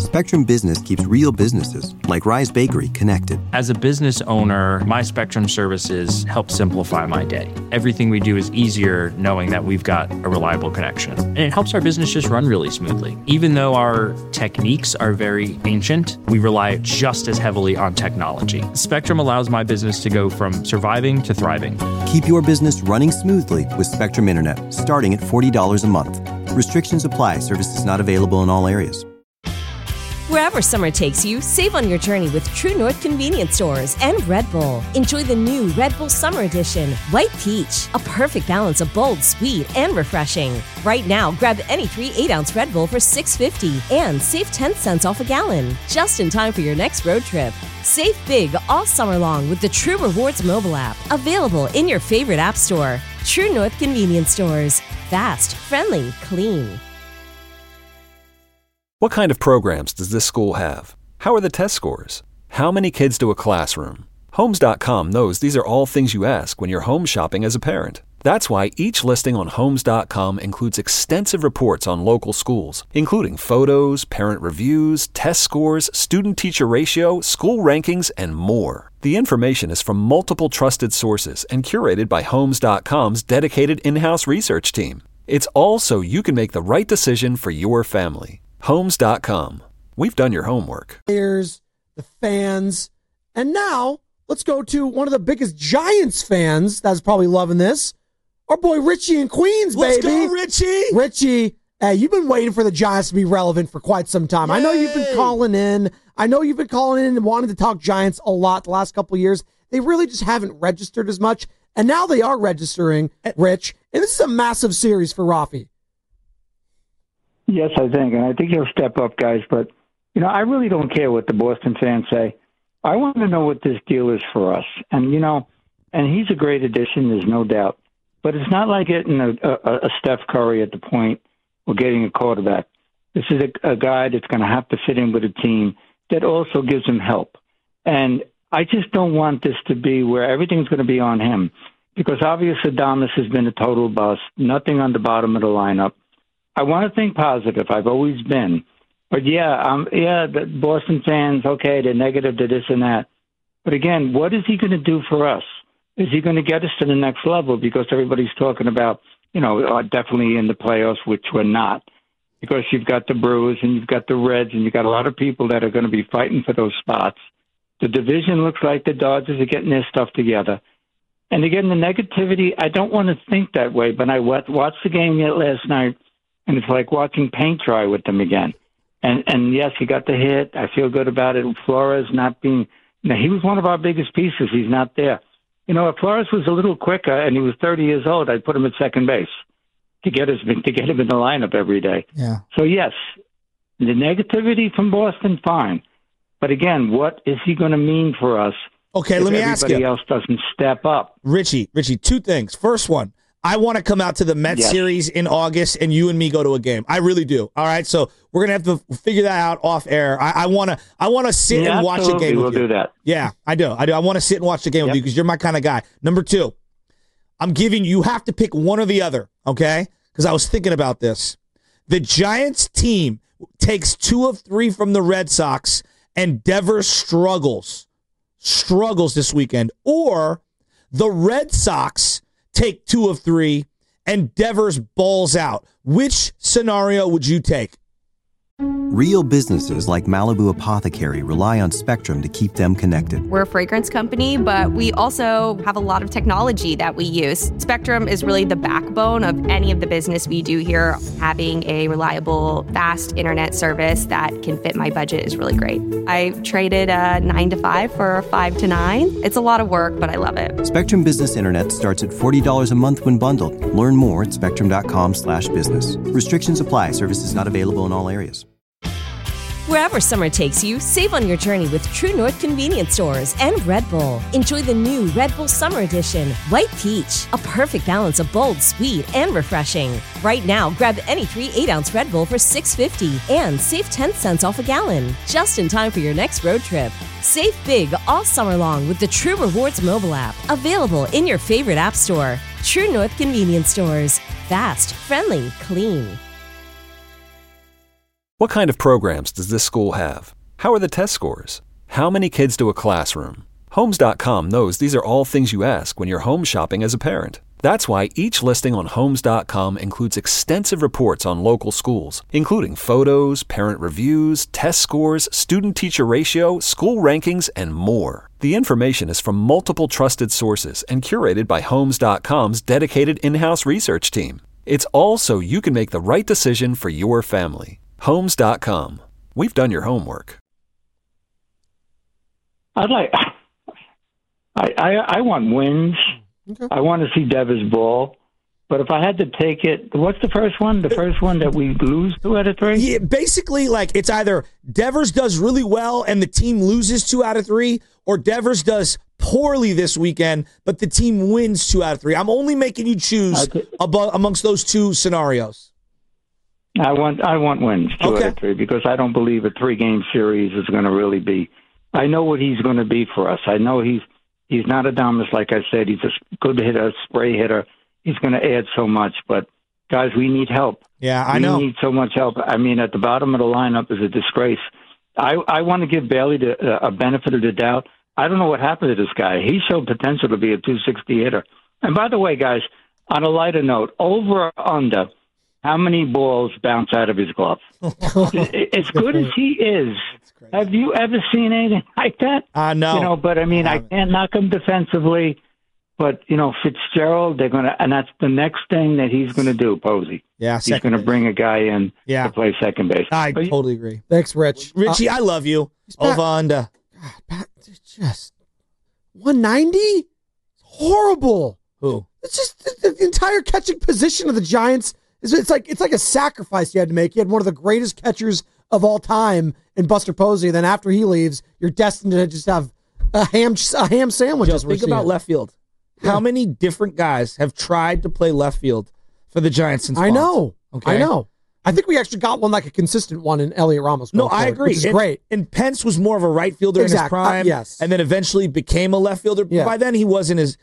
Spectrum Business keeps real businesses, like Rise Bakery, connected. As a business owner, my Spectrum services help simplify my day. Everything we do is easier knowing that we've got a reliable connection. And it helps our business just run really smoothly. Even though our techniques are very ancient, we rely just as heavily on technology. Spectrum allows my business to go from surviving to thriving. Keep your business running smoothly with Spectrum Internet, starting at $40 a month. Restrictions apply. Services not available in all areas. Wherever summer takes you, save on your journey with True North Convenience Stores and Red Bull. Enjoy the new Red Bull Summer Edition, White Peach, a perfect balance of bold, sweet, and refreshing. Right now, grab any 3 8-ounce Red Bull for $6.50 and save 10 cents off a gallon, just in time for your next road trip. Save big all summer long with the True Rewards mobile app, available in your favorite app store. True North Convenience Stores. Fast, friendly, clean. What kind of programs does this school have? How are the test scores? How many kids do a classroom? Homes.com knows these are all things you ask when you're home shopping as a parent. That's why each listing on Homes.com includes extensive reports on local schools, including photos, parent reviews, test scores, student-teacher ratio, school rankings, and more. The information is from multiple trusted sources and curated by Homes.com's dedicated in-house research team. It's all so you can make the right decision for your family. Homes.com. We've done your homework. Players, the fans, and now let's go to one of the biggest Giants fans that's probably loving this. Our boy Richie in Queens, baby. Let's go, Richie. Richie, hey, you've been waiting for the Giants to be relevant for quite some time. Yay. I know you've been calling in. And wanted to talk Giants a lot the last couple of years. They really just haven't registered as much, and now they are registering, Rich. And this is a massive series for Rafi. Yes, I think, and I think he'll step up, guys. But, I really don't care what the Boston fans say. I want to know what this deal is for us. And, and he's a great addition, there's no doubt. But it's not like getting a Steph Curry at the point or getting a quarterback. This is a guy that's going to have to fit in with a team that also gives him help. And I just don't want this to be where everything's going to be on him, because obviously Adames has been a total bust, nothing on the bottom of the lineup. I want to think positive. I've always been. But, the Boston fans, okay, they're negative to this and that. But, again, what is he going to do for us? Is he going to get us to the next level? Because everybody's talking about, definitely in the playoffs, which we're not. Because you've got the Brewers and you've got the Reds and you've got a lot of people that are going to be fighting for those spots. The division looks like the Dodgers are getting their stuff together. And, again, the negativity, I don't want to think that way. But I watched the game yet last night. And it's like watching paint dry with them again. And yes, he got the hit. I feel good about it. Flores not being – he was one of our biggest pieces. He's not there. If Flores was a little quicker and he was 30 years old, I'd put him at second base to get him in the lineup every day. Yeah. So, yes, the negativity from Boston, fine. But, again, what is he going to mean for us if let me ask you. Everybody else doesn't step up? Richie, 2 things. First one. I want to come out to the Mets series in August and you and me go to a game. I really do. All right, so we're gonna have to figure that out off air. I want to sit and watch a game. We'll do that. Yeah, I do. I want to sit and watch the game with you because you're my kind of guy. Number 2, you have to pick one or the other. Okay, because I was thinking about this. The Giants team takes 2 of 3 from the Red Sox, and Devers struggles this weekend, or the Red Sox take 2 of 3, and Devers balls out. Which scenario would you take? Real businesses like Malibu Apothecary rely on Spectrum to keep them connected. We're a fragrance company, but we also have a lot of technology that we use. Spectrum is really the backbone of any of the business we do here. Having a reliable, fast internet service that can fit my budget is really great. I traded a 9 to 5 for a 5 to 9. It's a lot of work, but I love it. Spectrum Business Internet starts at $40 a month when bundled. Learn more at spectrum.com/business. Restrictions apply. Services not available in all areas. Wherever summer takes you, save on your journey with True North Convenience Stores and Red Bull. Enjoy the new Red Bull Summer Edition, White Peach, a perfect balance of bold, sweet, and refreshing. Right now, grab any 3 8-ounce Red Bull for $6.50 and save 10 cents off a gallon, just in time for your next road trip. Save big all summer long with the True Rewards mobile app, available in your favorite app store. True North Convenience Stores. Fast, friendly, clean. What kind of programs does this school have? How are the test scores? How many kids do a classroom? Homes.com knows these are all things you ask when you're home shopping as a parent. That's why each listing on Homes.com includes extensive reports on local schools, including photos, parent reviews, test scores, student-teacher ratio, school rankings, and more. The information is from multiple trusted sources and curated by Homes.com's dedicated in-house research team. It's all so you can make the right decision for your family. Homes.com. We've done your homework. I want wins. Okay. I want to see Devers ball. But if I had to take it, what's the first one? The first one that we lose 2 out of 3? Yeah, basically, like, it's either Devers does really well and the team loses 2 out of 3, or Devers does poorly this weekend, but the team wins 2 out of 3. I'm only making you choose amongst those 2 scenarios. I want wins 2 out of 3 because I don't believe a 3-game series is going to really be. I know what he's going to be for us. I know he's not Adames, like I said. He's a good hitter, spray hitter. He's going to add so much. But, guys, we need help. Yeah, I know. We need so much help. I mean, at the bottom of the lineup is a disgrace. I want to give Bailey a benefit of the doubt. I don't know what happened to this guy. He showed potential to be a 260 hitter. And, by the way, guys, on a lighter note, over or under, how many balls bounce out of his glove? As good as he is, have you ever seen anything like that? No. But I mean, I can't knock him defensively. But, Fitzgerald, they're going to, and that's the next thing that he's going to do, Posey. Yeah, he's going to bring a guy in to play second base. I totally agree. Thanks, Rich. Richie, I love you. Over under. God, just 190? It's horrible. Who? It's just the entire catching position of the Giants. It's like a sacrifice you had to make. You had one of the greatest catchers of all time in Buster Posey. Then after he leaves, you're destined to just have a ham sandwich. Just think about left field. How many different guys have tried to play left field for the Giants since Bonds? I know. I think we actually got one like a consistent one in Elliot Ramos. No, I agree. Which is great. And Pence was more of a right fielder in his prime. Yes. And then eventually became a left fielder. Yeah. By then he wasn't as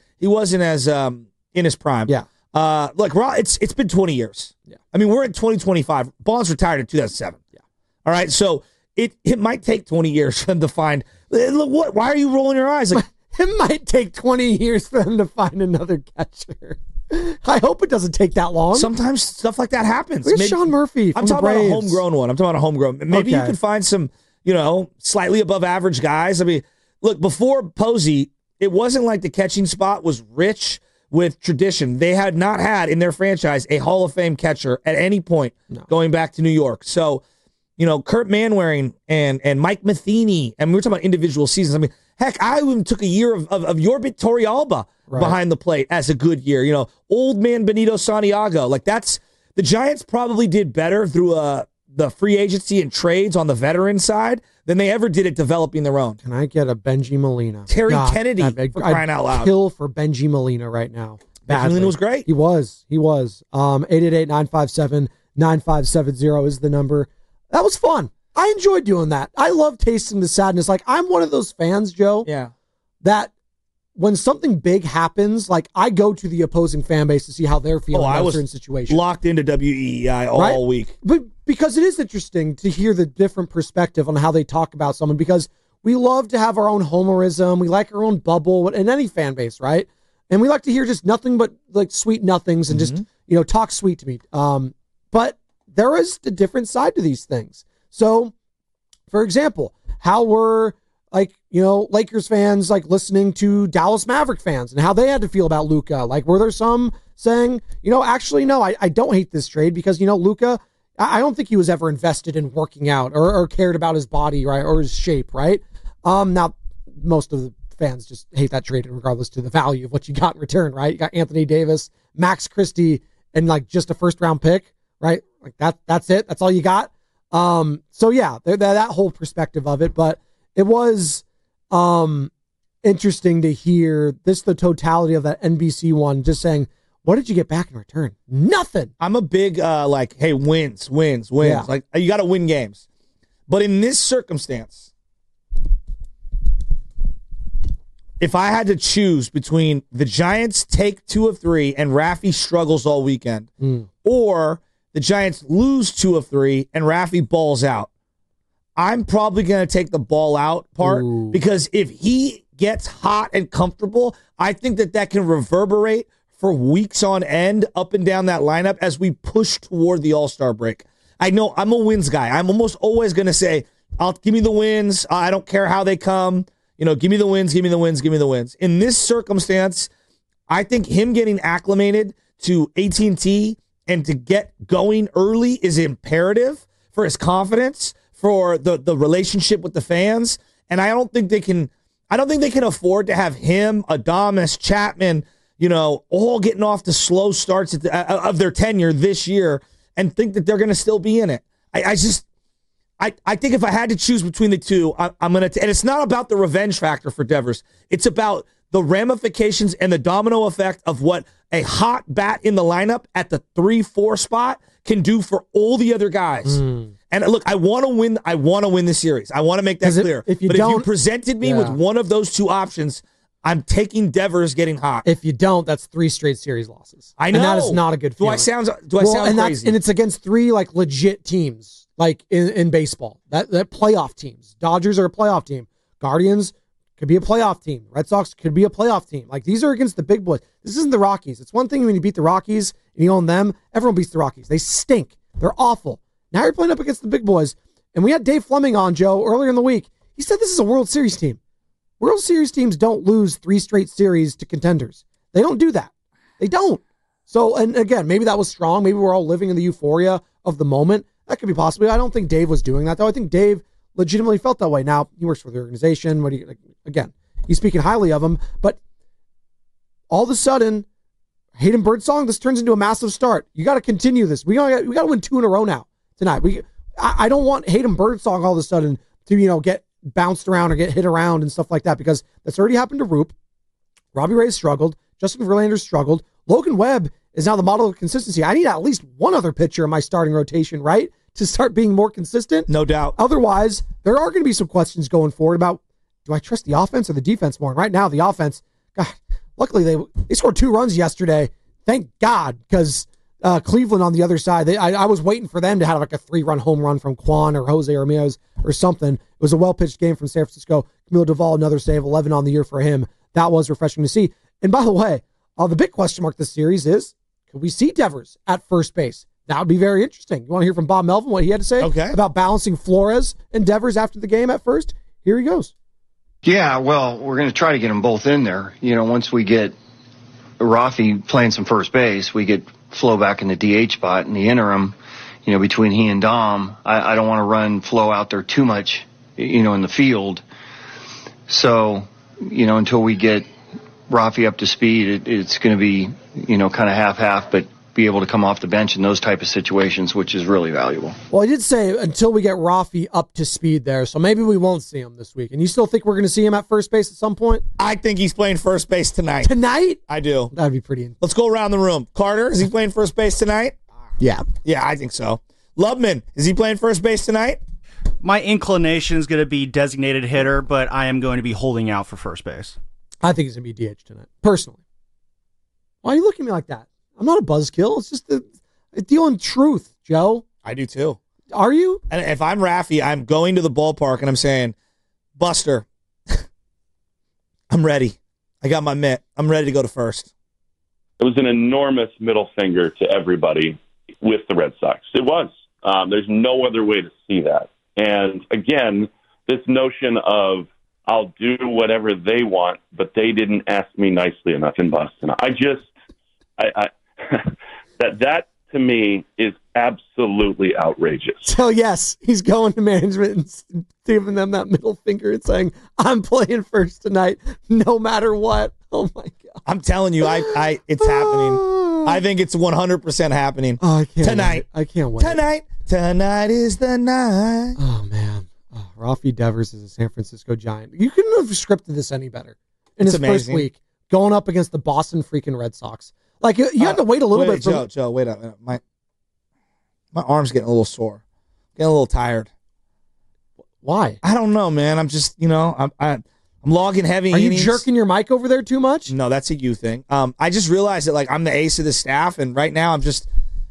in his prime. Yeah. Look, it's been 20 years. Yeah. I mean, we're in 2025. Bonds retired in 2007. Yeah. All right. So it might take 20 years for them to find. Look, why are you rolling your eyes? Like, it might take 20 years for them to find another catcher. I hope it doesn't take that long. Sometimes stuff like that happens. Where's Sean Murphy from I'm talking the Braves? about a homegrown one. I'm talking about a homegrown. Maybe you can find some, slightly above average guys. I mean, look, before Posey, it wasn't like the catching spot was rich with tradition. They had not had in their franchise a Hall of Fame catcher at any point going back to New York. So, Kurt Manwaring and Mike Matheny, and we were talking about individual seasons. I mean, heck, I even took a year of Yorbit Torrealba behind the plate as a good year. Old man Benito Santiago. Like, that's the Giants probably did better through the free agency and trades on the veteran side than they ever did at developing their own. Can I get a Benji Molina? Terry Kennedy, for crying out loud. I'd kill for Benji Molina right now. Benji Molina was great. He was. 888-957-9570 is the number. That was fun. I enjoyed doing that. I love tasting the sadness. Like, I'm one of those fans, Joe, that when something big happens, like, I go to the opposing fan base to see how they're feeling about certain situations. Locked into WEEI all week. But because it is interesting to hear the different perspective on how they talk about someone, because we love to have our own homerism. We like our own bubble in any fan base, right? And we like to hear just nothing but like sweet nothings and just, talk sweet to me. But there is a different side to these things. So, for example, how were Lakers fans listening to Dallas Maverick fans and how they had to feel about Luka? Like, were there some saying, actually, no, I don't hate this trade because, Luka, I don't think he was ever invested in working out or cared about his body, right, or his shape, right? Now, most of the fans just hate that trade regardless to the value of what you got in return, right? You got Anthony Davis, Max Christie, and just a first-round pick, right? Like that's it. That's all you got. So yeah, that whole perspective of it, but it was interesting to hear the totality of that NBC one, just saying, what did you get back in return? Nothing. I'm a big hey, wins. Yeah. Like, you got to win games. But in this circumstance, if I had to choose between the Giants take 2 of 3 and Raffy struggles all weekend, or the the Giants lose 2 of 3 and Rafi balls out. I'm probably going to take the ball out part because if he gets hot and comfortable, I think that can reverberate for weeks on end up and down that lineup as we push toward the All-Star break. I know I'm a wins guy. I'm almost always going to say, give me the wins. I don't care how they come. Give me the wins, give me the wins, give me the wins. In this circumstance, I think him getting acclimated to AT&T and to get going early is imperative for his confidence, for the relationship with the fans. And I don't think they can afford to have him, Adames, Chapman, all getting off to slow starts of their tenure this year and think that they're going to still be in it. I think if I had to choose between the two, I'm going to, and it's not about the revenge factor for Devers. It's about the ramifications and the domino effect of what a hot bat in the lineup at the 3-4 spot can do for all the other guys. And look, I want to win. I want to win the series. I want to make that clear. If you presented me with one of those two options, I'm taking Devers getting hot. If you don't, that's 3 straight series losses. I know. And that is not a good feeling. Do I sound crazy? And it's against 3 legit teams, in baseball. That playoff teams. Dodgers are a playoff team. Guardians could be a playoff team. Red Sox could be a playoff team. These are against the big boys. This isn't the Rockies. It's one thing when you beat the Rockies and you own them. Everyone beats the Rockies. They stink. They're awful. Now you're playing up against the big boys. And we had Dave Fleming on, Joe, earlier in the week. He said this is a World Series team. World Series teams don't lose 3 straight series to contenders. They don't do that. They don't. So, and again, maybe that was strong. Maybe we're all living in the euphoria of the moment. That could be possibly. I don't think Dave was doing that, though. I think Dave legitimately felt that way. Now, he works for the organization. Again, he's speaking highly of him. But all of a sudden, Hayden Birdsong, this turns into a massive start. You got to continue this. We got to win 2 in a row now tonight. I don't want Hayden Birdsong all of a sudden to get bounced around or get hit around and stuff like that, because that's already happened to Roop. Robbie Ray struggled. Justin Verlander struggled. Logan Webb is now the model of consistency. I need at least one other pitcher in my starting rotation, right, to start being more consistent. No doubt. Otherwise, there are going to be some questions going forward about, do I trust the offense or the defense more? And right now, the offense, God, luckily they scored 2 runs yesterday. Thank God, because Cleveland on the other side, I was waiting for them to have a 3-run home run from Quan or Jose Ramirez or something. It was a well-pitched game from San Francisco. Camilo Doval, another save, 11 on the year for him. That was refreshing to see. And by the way, the big question mark this series is, could we see Devers at first base? That would be very interesting. You want to hear from Bob Melvin what he had to say about balancing Flores and Devers after the game at first? Here he goes. Yeah, well, we're going to try to get them both in there. Once we get Rafi playing some first base, we get Flo back in the DH spot. In the interim, between he and Dom, I don't want to run Flo out there too much, in the field. So, until we get Rafi up to speed, it's going to be, kind of half-half, but be able to come off the bench in those type of situations, which is really valuable. Well, I did say until we get Rafi up to speed there, so maybe we won't see him this week. And you still think we're going to see him at first base at some point? I think he's playing first base tonight. Tonight? I do. That'd be pretty. Let's go around the room. Carter, is he playing first base tonight? Yeah. Yeah, I think so. Lubman, is he playing first base tonight? My inclination is going to be designated hitter, but I am going to be holding out for first base. I think he's going to be DH tonight, personally. Why are you looking at me like that? I'm not a buzzkill. It's just a deal in truth, Joe. I do too. Are you? And if I'm Rafi, I'm going to the ballpark and I'm saying, Buster, I'm ready. I got my mitt. I'm ready to go to first. It was an enormous middle finger to everybody with the Red Sox. It was. There's no other way to see that. And again, this notion of I'll do whatever they want, but they didn't ask me nicely enough in Boston. That to me is absolutely outrageous. So yes, he's going to management and giving them that middle finger and saying, "I'm playing first tonight, no matter what." Oh my God! I'm telling you, it's happening. I think it's 100% happening. Oh, I can't tonight. Wait. I can't wait. Tonight is the night. Oh man, Rafi Devers is a San Francisco Giant. You couldn't have scripted this any better. In his first week, going up against the Boston freaking Red Sox. Like, you had to wait a little bit. Joe, wait a minute. My arm's getting a little sore. Getting a little tired. Why? I don't know, man. I'm just, I'm logging heavy innings. Are you jerking your mic over there too much? No, that's a you thing. I just realized that, I'm the ace of the staff, and right now I'm just,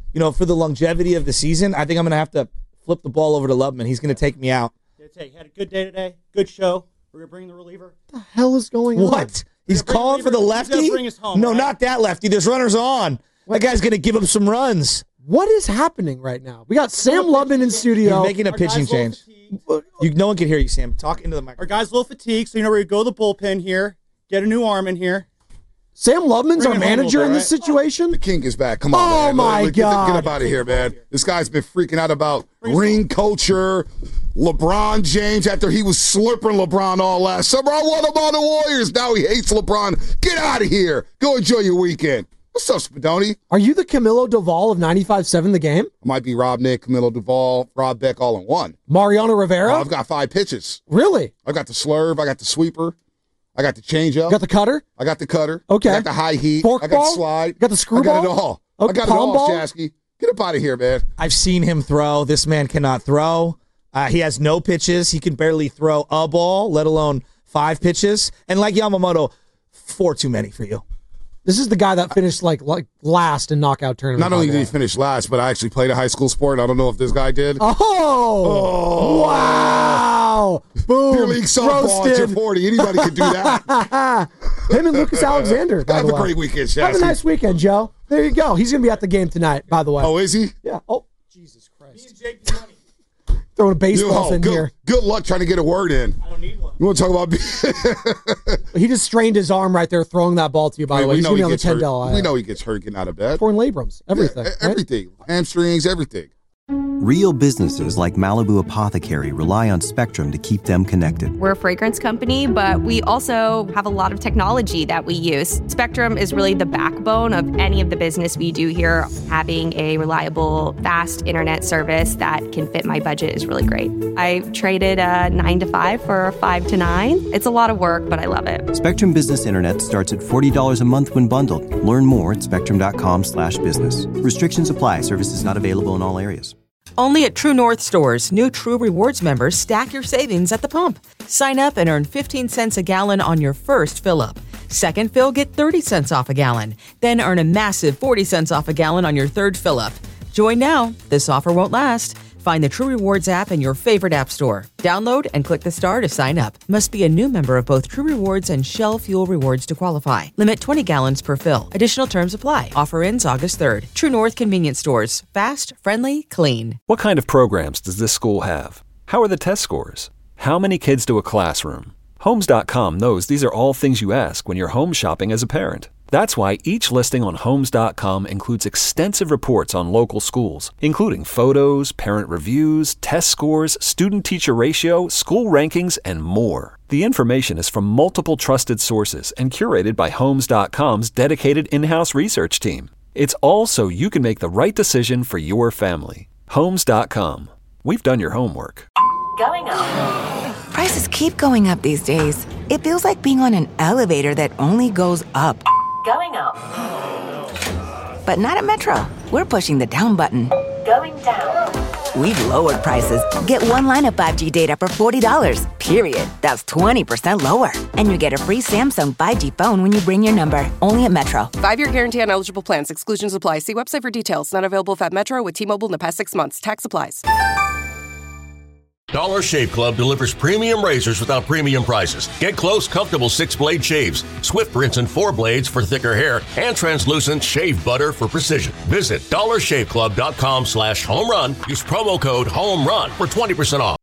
for the longevity of the season, I think I'm going to have to flip the ball over to Lubman. He's going to take me out. Had a good day today. Good show. We're going to bring the reliever. What the hell is going on? What? He's calling for the lefty? Bring us home, no, right? not that lefty. There's runners on. That guy's going to give him some runs. What is happening right now? We got Sam Lubman in studio. He's making a pitching change. No one can hear you, Sam. Talk into the microphone. Our guy's a little fatigued, so we're going to go to the bullpen here, get a new arm in here. Sam Lubman's our manager in this situation? The king is back. Come on, man. Oh, my God. Get up out of here, man. This guy's been freaking out about ring culture, LeBron James, after he was slurping LeBron all last summer. I want him on the Warriors. Now he hates LeBron. Get out of here. Go enjoy your weekend. What's up, Spadoni? Are you the Camilo Duvall of 95.7 The Game? Might be Rob Nick, Camilo Duvall, Rob Beck all in one. Mariano Rivera? I've got 5 pitches. Really? I got the slurve. I got the sweeper. I got the changeup. Got the cutter? I got the cutter. Okay. I got the high heat. Forkball? I got the slide. Got the screwball? I got it all. Okay. I got it Palm all, ball? Shasky. Get up out of here, man. I've seen him throw. This man cannot throw. He has no pitches. He can barely throw a ball, let alone 5 pitches. And like Yamamoto, 4 too many for you. This is the guy that finished like last in knockout tournament. Not only did he finish last, but I actually played a high school sport. I don't know if this guy did. Oh! Wow! Boom! Beer league softball at your 40. Anybody could do that. Him and Lucas Alexander, by the way. Have a great weekend, Shasky. Have a nice weekend, Joe. There you go. He's going to be at the game tonight, by the way. Oh, is he? Yeah. Oh, Jesus Christ. Throwing baseballs in here. Good luck trying to get a word in. I don't need one. You want to talk about... He just strained his arm right there throwing that ball to you, by the way. He's going to be on the 10 Del. We know he gets hurt getting out of bed. Torn labrums. Everything. Yeah, everything. Right? Hamstrings, everything. Real businesses like Malibu Apothecary rely on Spectrum to keep them connected. We're a fragrance company, but we also have a lot of technology that we use. Spectrum is really the backbone of any of the business we do here. Having a reliable, fast internet service that can fit my budget is really great. I traded a 9 to 5 for a 5 to 9. It's a lot of work, but I love it. Spectrum Business Internet starts at $40 a month when bundled. Learn more at spectrum.com/business. Restrictions apply. Services not available in all areas. Only at True North stores, new True Rewards members stack your savings at the pump. Sign up and earn 15 cents a gallon on your first fill-up. Second fill, get 30 cents off a gallon. Then earn a massive 40 cents off a gallon on your third fill-up. Join now. This offer won't last. Find the True Rewards app in your favorite app store. Download and click the star to sign up. Must be a new member of both True Rewards and Shell Fuel Rewards to qualify. Limit 20 gallons per fill. Additional terms apply. Offer ends August 3rd. True North Convenience Stores. Fast, friendly, clean. What kind of programs does this school have? How are the test scores? How many kids do a classroom? Homes.com knows these are all things you ask when you're home shopping as a parent. That's why each listing on Homes.com includes extensive reports on local schools, including photos, parent reviews, test scores, student-teacher ratio, school rankings, and more. The information is from multiple trusted sources and curated by Homes.com's dedicated in-house research team. It's all so you can make the right decision for your family. Homes.com. We've done your homework. Going up. Prices keep going up these days. It feels like being on an elevator that only goes up. Going up. But not at Metro. We're pushing the down button. Going down. We've lowered prices. Get one line of 5G data for $40, period. That's 20% lower. And you get a free Samsung 5G phone when you bring your number. Only at Metro. 5-year guarantee on eligible plans. Exclusions apply. See website for details. Not available at Metro with T-Mobile in the past 6 months. Tax applies. Dollar Shave Club delivers premium razors without premium prices. Get close, comfortable 6-blade shaves, swift rinse and 4 blades for thicker hair, and translucent shave butter for precision. Visit dollarshaveclub.com/homerun. Use promo code HOMERUN for 20% off.